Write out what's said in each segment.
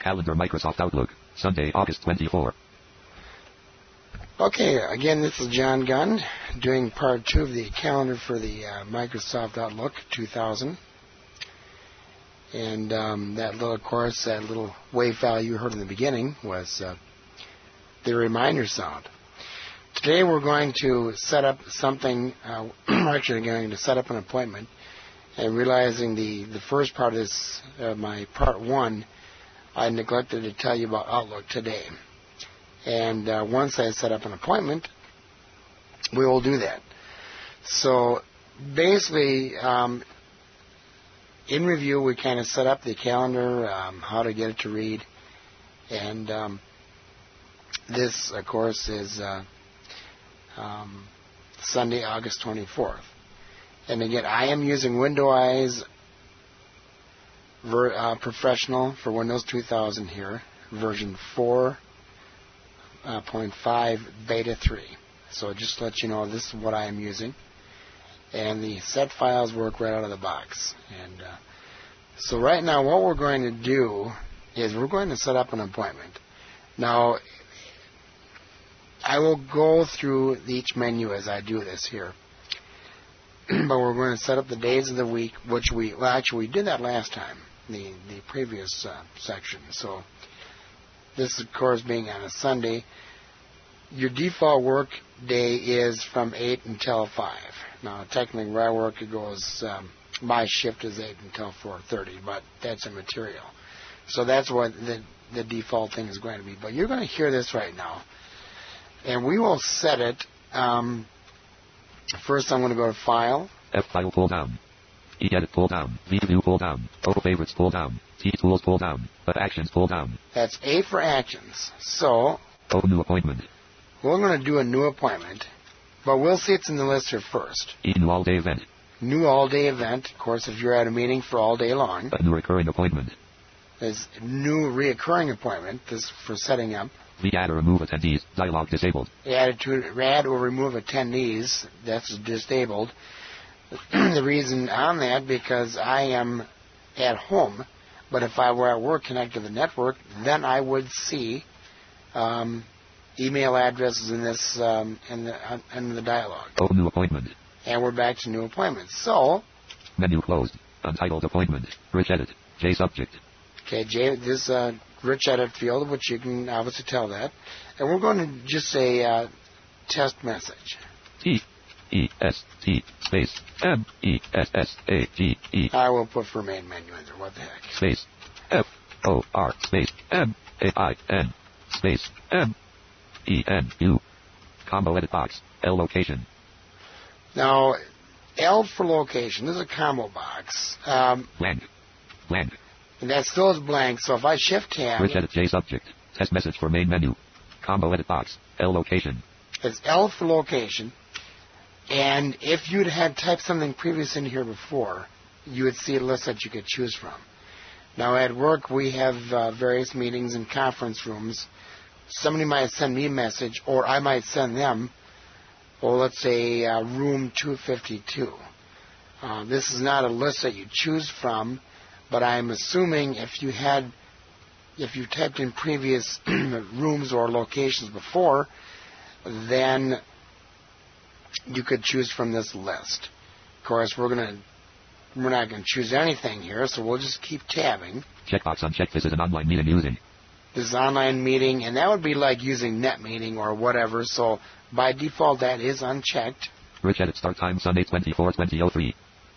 Calendar Microsoft Outlook, Sunday, August 24. Okay, again, this is John Gunn doing part 2 of the calendar for the Microsoft Outlook 2000. And that little wave file you heard in the beginning was the reminder sound. Today we're going to set up something, we're actually going to set up an appointment, and realizing the first part of this, my part 1, I neglected to tell you about Outlook today. And once I set up an appointment, we will do that. So basically, in review, we kind of set up the calendar, how to get it to read. And this, of course, is Sunday, August 24th. And again, I am using Windows Professional for Windows 2000 here, version 4.5 Beta 3. So just to let you know, this is what I am using. And the set files work right out of the box. And so right now what we're going to do is we're going to set up an appointment. Now, I will go through each menu as I do this here. But we're going to set up the days of the week, which we did that last time, the previous section. So this, of course, being on a Sunday. Your default work day is from 8 until 5. Now, technically, where I work, it goes, my shift is 8 until 4:30, but that's immaterial. So that's what the default thing is going to be. But you're going to hear this right now. And we will set it, first I'm going to go to File. F-File pull down. E-Edit pull down. V-View pull down. Total Favorites pull down. T-Tools pull down. F-Actions pull down. That's A for Actions. So, Open New Appointment. we're going to do a new appointment, but we'll see it's in the list here first. New all-day event. New all-day event. Of course, if you're at a meeting for all day long. A new recurring appointment. There's new reoccurring appointment. This for setting up. Add or remove attendees. Dialog disabled. Add or remove attendees. That's disabled. The reason on that, because I am at home, but if I were at work connected to the network, then I would see email addresses in this in the dialog. Open new appointment. And we're back to new appointments. So, Menu closed. Untitled appointment. Rich edit. J subject. Okay, J, this rich edit field, which you can obviously tell that. And we're going to just say test message. T-E-S-T space M-E-S-S-A-G-E. I will put for main menu in there. What the heck? Space F-O-R space M-A-I-N space M-E-N-U. Combo edit box. L location. Now, L for location. This is a combo box. Blank. Blank. And that still is blank, so if I shift tab... Rich edit J subject. Test message for main menu. Combo edit box. L location. It's L for location. And if you'd had typed something previous in here before, you would see a list that you could choose from. Now at work, we have various meetings and conference rooms. Somebody might send me a message, or I might send them, or let's say room 252. This is not a list that you choose from, but I'm assuming if you typed in previous rooms or locations before, then you could choose from this list. Of course, we're not going to choose anything here, so we'll just keep tabbing. Checkbox unchecked. This is an online meeting using. This is online meeting, and that would be like using NetMeeting or whatever, so by default that is unchecked. Rich edit start time Sunday 24/2003.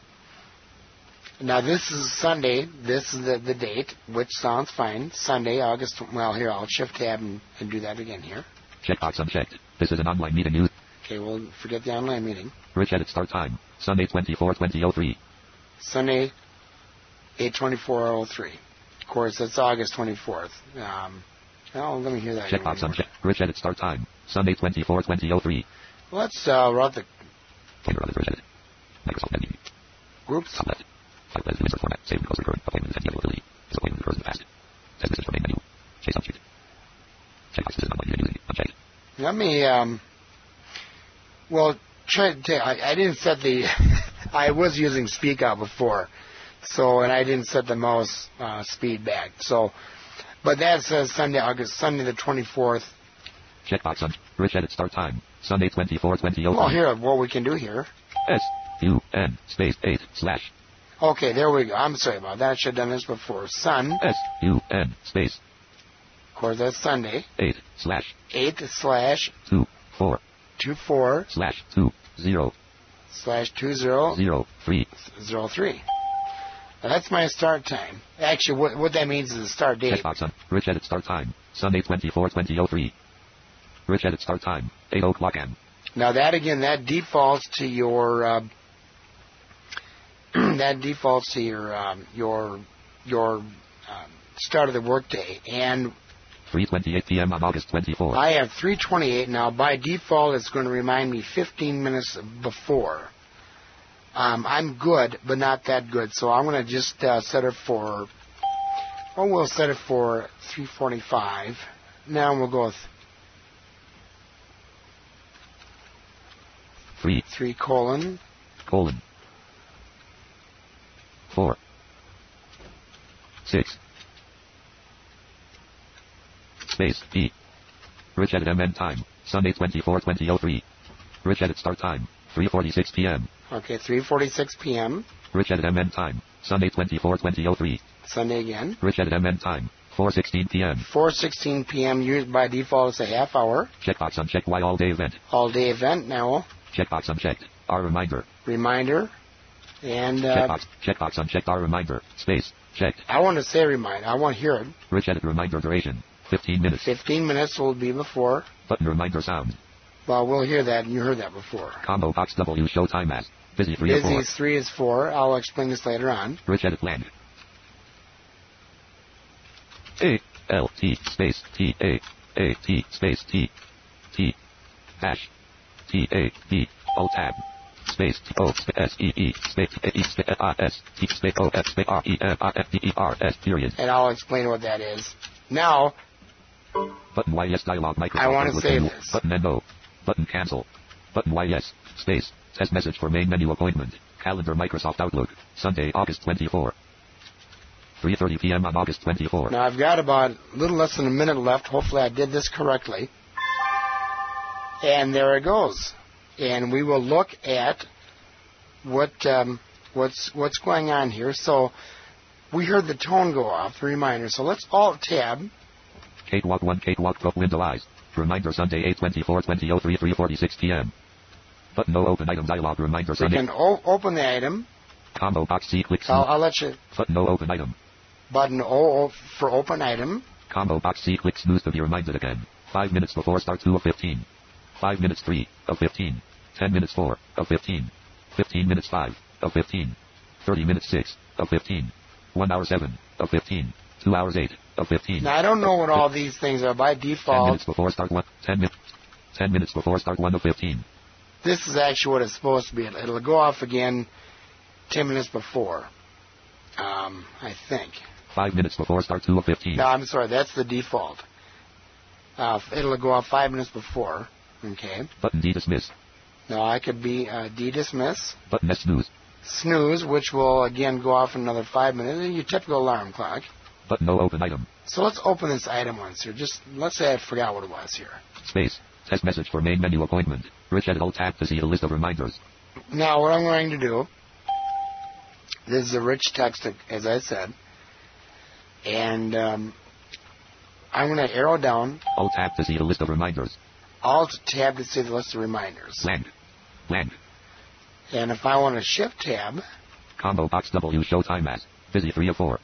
Now this is Sunday. This is the date, which sounds fine. Sunday, August. Well, here I'll shift tab and do that again here. Checkbox unchecked. This is an online meeting used. Okay, we'll forget the online meeting. Rich edit start time Sunday 24/2003. Sunday 8/24/03. Of course, that's August 24th. Well, let me hear that. Checkbox unchecked. Rich edit start time Sunday 24/2003. Let's route the Pointer on the rich edit. Microsoft menu. groups. Top left. File as insert format. Save because recurring appointment and availability. This appointment occurs in the past. Test message for main menu. J subject. Checkbox. This is online meeting using. Unchecked. Let me well, try to tell. I didn't set the. I was using Speak Out before, so and I didn't set the mouse speed back. So But that says Sunday the 24th. Checkbox on. Rich edit start time. Sunday 24/20. Well, here, what we can do here. SUN space 8 slash. Okay, there we go. I'm sorry about that. I should have done this before. SUN space. Of course, that's Sunday. 8 slash. 8 slash 24 24 slash 20 slash 20 03. Now, that's my start time. Actually, what that means is the start date. Checkbox on. Rich edit start time. Sunday 24/20. Rich edit start time. 8 o'clock am. Now that again, that defaults to your start of the workday. And 3:28 p.m. on August 24th. I have 3:28 now. By default, it's going to remind me 15 minutes before. I'm good, but not that good. So I'm going to just set it for. We'll set it for 3:45. Now we'll go with 3 colon 4 6 space E. Rich edit MN time. Sunday 24/20. Rich edit start time. 3:46 p.m. Okay, 3:46 p.m. Rich edit MN time. Sunday 24/20. Sunday again. Rich edit MN time. 4:16 p.m. 4:16 p.m. Used by default is a half hour. Checkbox unchecked. Y all day event. All day event now. Checkbox unchecked. R reminder. Reminder. And checkbox unchecked. R reminder. Space. Checked. I want to say reminder. I want to hear it. Rich edit reminder duration. 15 minutes. 15 minutes will be before. Button reminder sound. Well, we'll hear that, and you heard that before. Combo box W show time as. Busy 3 of 4. Busy 3 is 4. I'll explain this later on. Rich edit land. A L T space T A T space T T dash T A B Alt tab space T O S E E space A E space R S T space O F space R E M R F D E R S period. And I'll explain what that is. Now. Button Y yes dialog Microsoft. I want to save this. Button N O. Button cancel. Button Y yes space test message for main menu appointment. Calendar Microsoft Outlook. Sunday August 24. 3:30 p.m. on August 24. Now I've got about a little less than a minute left. Hopefully I did this correctly. And there it goes. And we will look at what's going on here. So we heard the tone go off, the reminder. So let's Alt Tab. Cakewalk 1 Cakewalk Pro window eyes. Reminder Sunday 8/24/2003 3:46 p.m. Button no open item dialog reminder Sunday. We can open the item. Combo box C click. I'll let you. Button no open item. Button O for open item. Combo box C click snooze to be reminded again. 5 minutes before start 2 of 15. 5 minutes 3 of 15. 10 minutes 4 of 15. 15 minutes 5 of 15. 30 minutes 6 of 15. 1 hour 7 of 15. 2 hours 8 of 15. Now I don't know what all these things are by default. 10 minutes before start 1. 10 minutes before start 1 of 15. This is actually what it's supposed to be. It'll go off again 10 minutes before. I think. 5 minutes before start 2 of 15. No, I'm sorry. That's the default. It'll go off 5 minutes before. Okay. Button D dismiss. Now I could be D dismiss. Button S snooze. Snooze, which will again go off in another 5 minutes. Your typical alarm clock. Button no open item. So let's open this item once here. Just let's say I forgot what it was here. Space. Test message for main menu appointment. Rich edit Alt tab to see a list of reminders. Now what I'm going to do. This is a rich text, as I said. And I'm going to arrow down. Alt tab to see a list of reminders. Alt tab to see the list of reminders. Land. And if I want to shift tab. Combo box W show time as. Busy 3 of 4.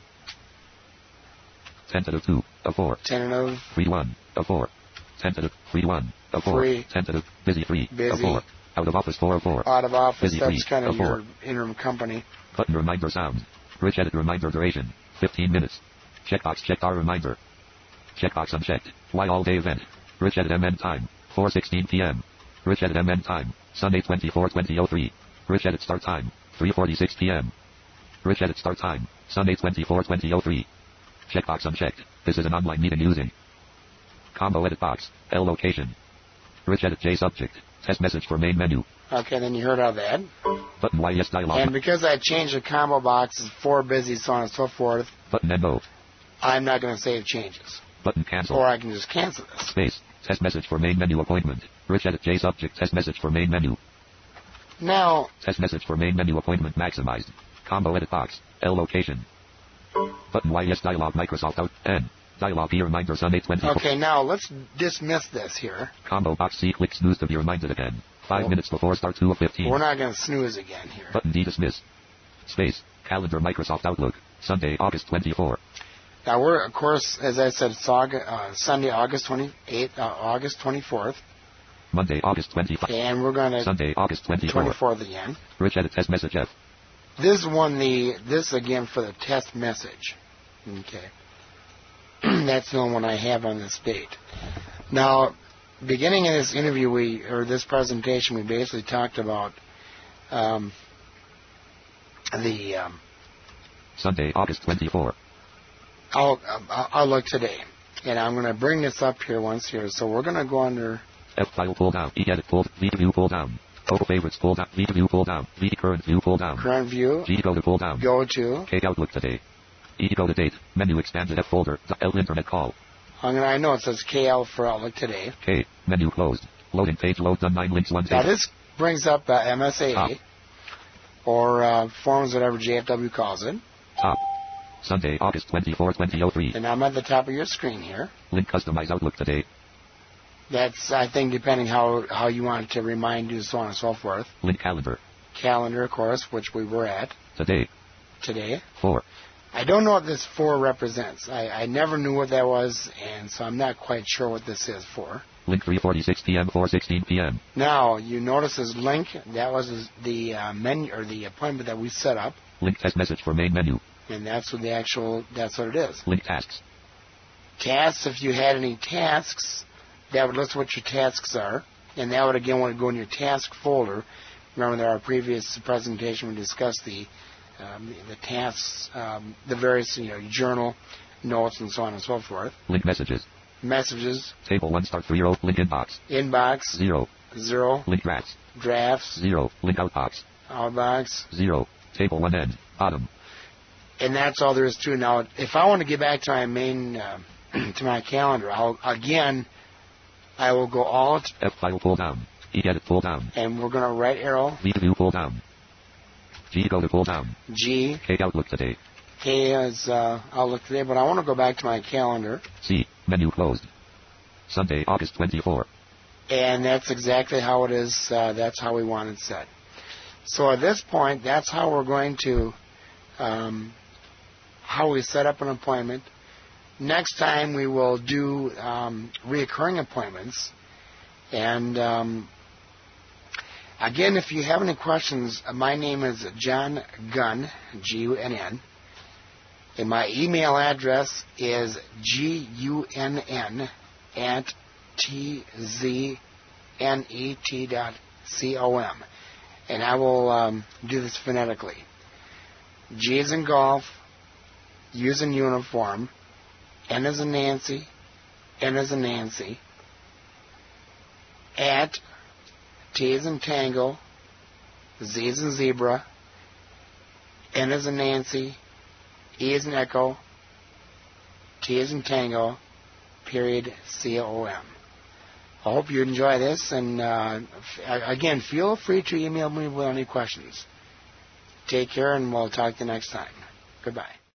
Tentative 2 of 4. Tentative. 3 1 of 4. Tentative 3 1 of 4. 3. Tentative busy 3 busy. of 4. Out of office 4 of 4. Out of office. Busy That's 3 kind of your 4. interim company. Button reminder sound. Rich edit reminder duration. 15 minutes. Checkbox checked R reminder. Checkbox unchecked. Y all day event. Rich edit MN time. 4:16 p.m. Rich edit MN time. Sunday 24/2003. Rich edit start time. 3:46 p.m. Rich edit start time. Sunday 24/2003. Checkbox unchecked. This is an online meeting using. Combo edit box. L location. Rich edit J subject. Test message for main menu. Okay, then you heard all that. Button Y yes dialog. And because I changed the combo boxes, 4 busy, so on and so forth. Button N O. I'm not going to save changes. Button cancel. Or I can just cancel this. Space. Test message for main menu appointment. Rich edit J subject. Test message for main menu. Now. Test message for main menu appointment maximized. Combo edit box. L location. Button YS dialog Microsoft out. N. Dialog P reminder Sun 820. Okay, now let's dismiss this here. Combo box C click snooze to be reminded again. 5 minutes before start 2 of 15. We're not going to snooze again here. Button D dismiss. Space. Calendar Microsoft Outlook. Sunday, August 24. Now we're, of course, as I said, it's Sunday, August 28th, August 24th. Monday, August 25th. And we're going to... Sunday, August 24th. 24th again. Rich edit test message F. This again for the test message. Okay. That's the only one I have on this date. Now, beginning in this interview, this presentation, we basically talked about Sunday, August 24. I'll look today. And I'm going to bring this up here once here. So we're going to go under... F file pull down. E edit pull. V view pull down. Total favorites pull down. V view pull down. V current view pull down. Current view. G go to pull down. Go to. K Outlook today. E go to date. Menu expanded F folder. L internet call. I know it says KL for Outlook today. K. Menu closed. Loading page load done 9 links 1 Now table. this brings up MSA. Top. Or forms, whatever JFW calls it. Top. Sunday, August 24, 2003. And I'm at the top of your screen here. Link customize Outlook today. That's, I think, depending how you want it to remind you, so on and so forth. Link calendar. Calendar, of course, which we were at. Today. 4. I don't know what this 4 represents. I never knew what that was, and so I'm not quite sure what this is for. Link 3:46 p.m. 4:16 p.m. Now, you notice this link. That was the menu, or the appointment that we set up. Link test message for main menu. And that's what that's what it is. Link tasks. Tasks, if you had any tasks, that would list what your tasks are. And that would, again, want to go in your task folder. Remember, in our previous presentation, we discussed the tasks, the various, journal, notes, and so on and so forth. Link messages. Messages. Table 1 start 0. Link inbox. Inbox. 0. Link drafts. Drafts. 0. Link outbox. Outbox. 0. Table 1 end. Bottom. And that's all there is to it. Now, if I want to get back to my main, to my calendar, I will go Alt. F file pull down. E edit pull down. And we're going to right arrow. V view pull down. G go to pull down. G. K Outlook today. K is Outlook today, but I want to go back to my calendar. C. Menu closed. Sunday, August 24. And that's exactly how it is. That's how we want it set. So at this point, that's how we're going to, how we set up an appointment. Next time we will do reoccurring appointments. And again, if you have any questions, my name is John Gunn, Gunn. And my email address is gunn@tznet.com. And I will do this phonetically. G as in golf, U as in uniform, N as in Nancy, N as in Nancy, at T as in tango, Z as in zebra, N as in Nancy, E as in echo, T as in tango, period, COM. I hope you enjoy this, and again, feel free to email me with any questions. Take care, and we'll talk to you next time. Goodbye.